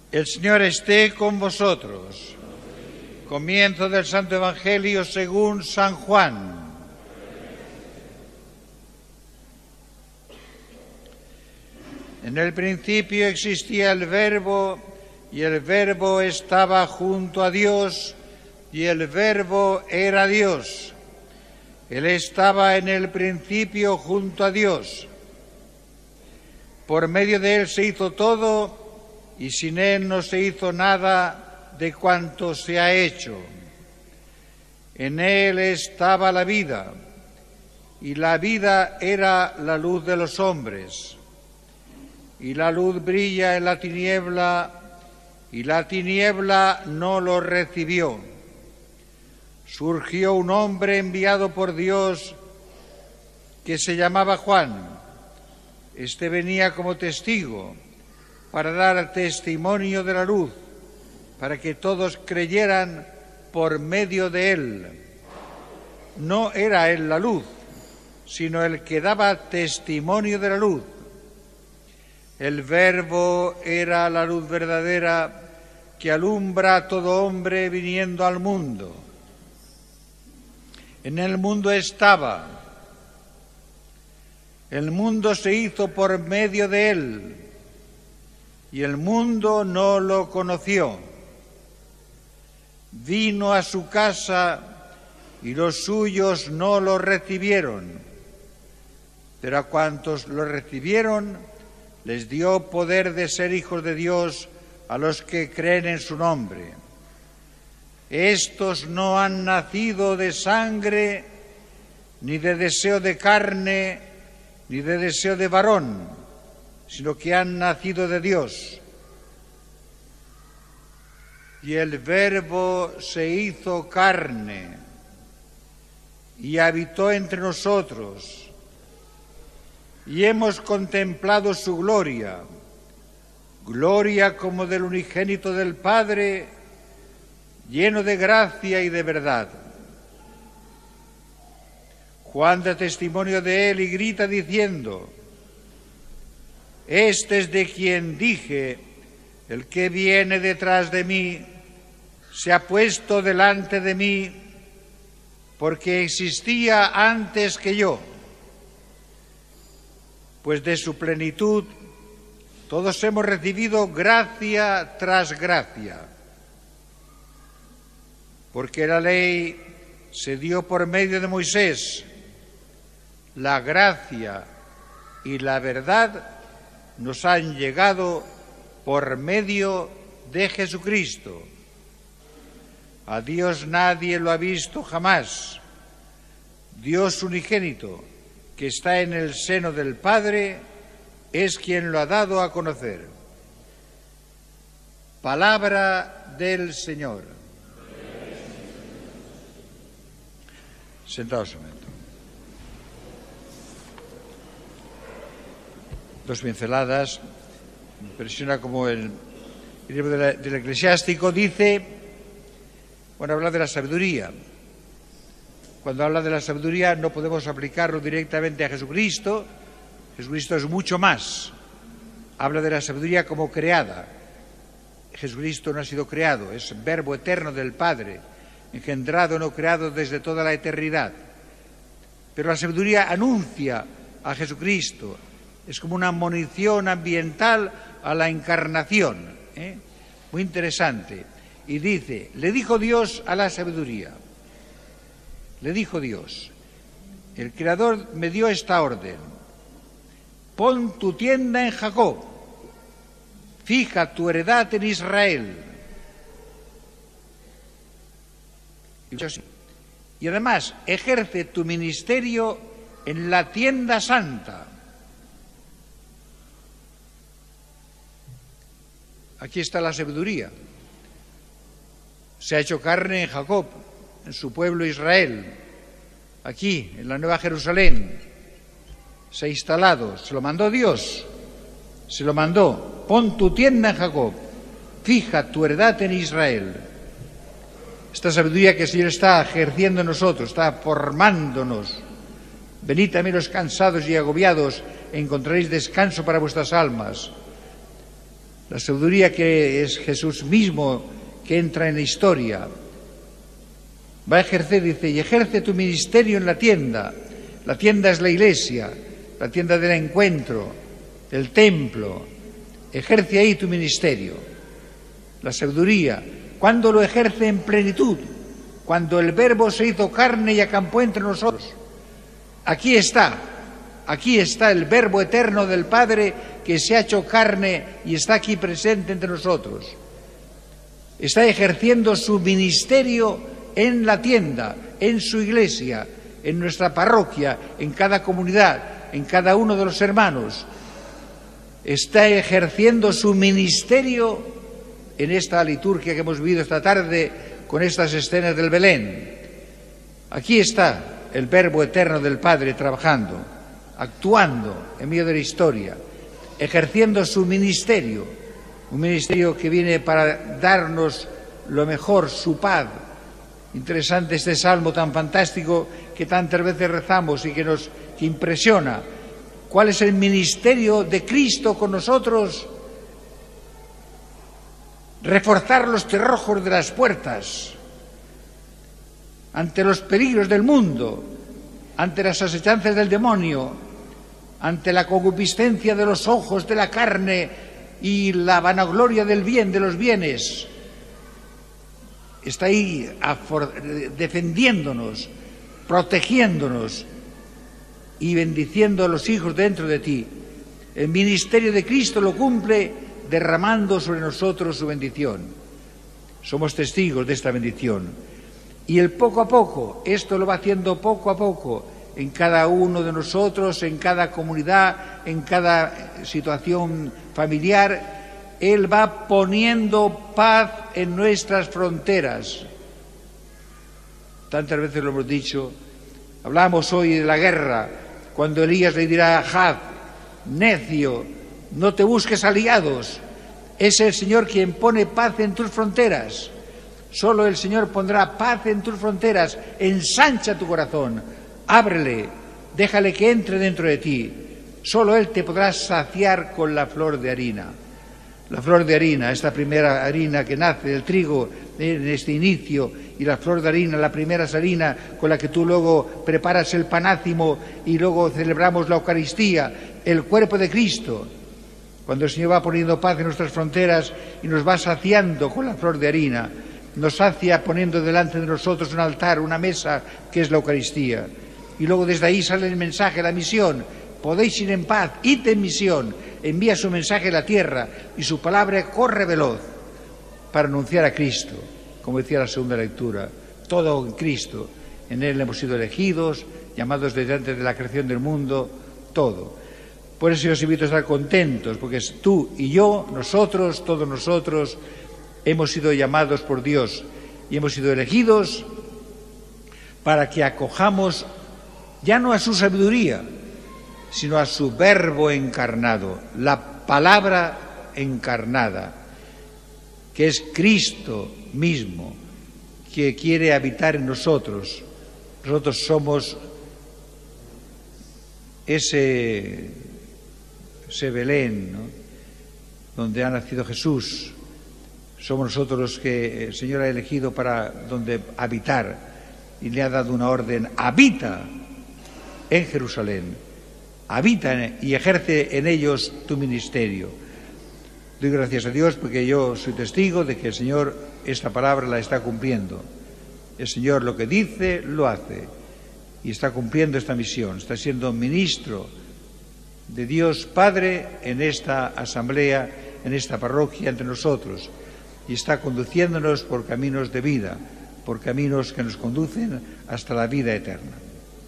El Señor esté con vosotros. Comienzo del Santo Evangelio según San Juan. En el principio existía el Verbo, y el Verbo estaba junto a Dios, y el Verbo era Dios. Él estaba en el principio junto a Dios. Por medio de Él se hizo todo, y sin Él no se hizo nada de cuanto se ha hecho. En Él estaba la vida, y la vida era la luz de los hombres. Y la luz brilla en la tiniebla, y la tiniebla no lo recibió. Surgió un hombre enviado por Dios que se llamaba Juan. Este venía como testigo para dar testimonio de la luz, para que todos creyeran por medio de él. No era él la luz, sino el que daba testimonio de la luz. El Verbo era la luz verdadera que alumbra a todo hombre viniendo al mundo. En el mundo estaba. El mundo se hizo por medio de él, y el mundo no lo conoció. Vino a su casa, y los suyos no lo recibieron. Pero a cuantos lo recibieron, les dio poder de ser hijos de Dios a los que creen en su nombre. Estos no han nacido de sangre, ni de deseo de carne, ni de deseo de varón, sino que han nacido de Dios. Y el Verbo se hizo carne y habitó entre nosotros, y hemos contemplado su gloria, gloria como del unigénito del Padre, lleno de gracia y de verdad. Juan da testimonio de él y grita diciendo: Este es de quien dije, el que viene detrás de mí se ha puesto delante de mí, porque existía antes que yo. Pues de su plenitud todos hemos recibido gracia tras gracia. Porque la ley se dio por medio de Moisés, la gracia y la verdad nos han llegado por medio de Jesucristo. A Dios nadie lo ha visto jamás. Dios unigénito, que está en el seno del Padre, es quien lo ha dado a conocer. Palabra del Señor. Sentados un momento. Dos pinceladas. Me impresiona como el libro del Eclesiástico dice, habla de la sabiduría. Cuando habla de la sabiduría no podemos aplicarlo directamente a Jesucristo. Jesucristo es mucho más. Habla de la sabiduría como creada. Jesucristo no ha sido creado, es Verbo eterno del Padre, engendrado, no creado desde toda la eternidad. Pero la sabiduría anuncia a Jesucristo. Es como una munición ambiental a la encarnación. Muy interesante. Y dice, le dijo Dios a la sabiduría. Le dijo Dios, el Creador me dio esta orden: pon tu tienda en Jacob, fija tu heredad en Israel. Y además, ejerce tu ministerio en la tienda santa. Aquí está la sabiduría. Se ha hecho carne en Jacob, en su pueblo Israel, aquí, en la Nueva Jerusalén. Se ha instalado, se lo mandó Dios, se lo mandó. Pon tu tienda en Jacob, fija tu heredad en Israel. Esta sabiduría que el Señor está ejerciendo en nosotros, está formándonos. Venid también los cansados y agobiados, encontraréis descanso para vuestras almas. La sabiduría que es Jesús mismo, que entra en la historia. Va a ejercer, dice, y ejerce tu ministerio en la tienda. La tienda es la iglesia, la tienda del encuentro, el templo. Ejerce ahí tu ministerio. La sabiduría, cuando lo ejerce en plenitud, cuando el Verbo se hizo carne y acampó entre nosotros. Aquí está el Verbo eterno del Padre que se ha hecho carne y está aquí presente entre nosotros. Está ejerciendo su ministerio en la tienda, en su iglesia, en nuestra parroquia, en cada comunidad, en cada uno de los hermanos. Está ejerciendo su ministerio en esta liturgia que hemos vivido esta tarde con estas escenas del Belén. Aquí está el Verbo eterno del Padre trabajando, actuando en medio de la historia, ejerciendo su ministerio, un ministerio que viene para darnos lo mejor, su paz. Interesante este salmo tan fantástico que tantas veces rezamos y que impresiona. ¿Cuál es el ministerio de Cristo con nosotros? Reforzar los cerrojos de las puertas ante los peligros del mundo, ante las asechanzas del demonio, ante la concupiscencia de los ojos de la carne y la vanagloria del bien, de los bienes. Está ahí defendiéndonos, protegiéndonos y bendiciendo a los hijos dentro de ti. El ministerio de Cristo lo cumple derramando sobre nosotros su bendición. Somos testigos de esta bendición. Y el poco a poco, esto lo va haciendo poco a poco, en cada uno de nosotros, en cada comunidad, en cada situación familiar. Él va poniendo paz en nuestras fronteras. Tantas veces lo hemos dicho. Hablamos hoy de la guerra, cuando Elías le dirá a Ahab: necio, no te busques aliados. Es el Señor quien pone paz en tus fronteras. Solo el Señor pondrá paz en tus fronteras. Ensancha tu corazón, ábrele, déjale que entre dentro de ti. Solo Él te podrá saciar con la flor de harina. La flor de harina, esta primera harina que nace del trigo en este inicio, y la flor de harina, la primera harina con la que tú luego preparas el panácimo y luego celebramos la Eucaristía, el cuerpo de Cristo. Cuando el Señor va poniendo paz en nuestras fronteras y nos va saciando con la flor de harina, nos sacia poniendo delante de nosotros un altar, una mesa, que es la Eucaristía. Y luego desde ahí sale el mensaje, la misión. Podéis ir en paz, id en misión. Envía su mensaje a la tierra y su palabra corre veloz para anunciar a Cristo. Como decía la segunda lectura, todo en Cristo. En Él hemos sido elegidos, llamados desde antes de la creación del mundo, todo. Por eso yo os invito a estar contentos, porque tú y yo, nosotros, todos nosotros, hemos sido llamados por Dios y hemos sido elegidos para que acojamos ya no a su sabiduría, sino a su Verbo encarnado, la palabra encarnada, que es Cristo mismo, que quiere habitar en nosotros. Nosotros somos ese Belén, ¿no?, donde ha nacido Jesús. Somos nosotros los que el Señor ha elegido para donde habitar y le ha dado una orden: habita en Jerusalén, habita y ejerce en ellos tu ministerio. Doy gracias a Dios porque yo soy testigo de que el Señor esta palabra la está cumpliendo. El Señor lo que dice, lo hace y está cumpliendo esta misión. Está siendo ministro de Dios Padre en esta asamblea, en esta parroquia entre nosotros, y está conduciéndonos por caminos de vida, por caminos que nos conducen hasta la vida eterna.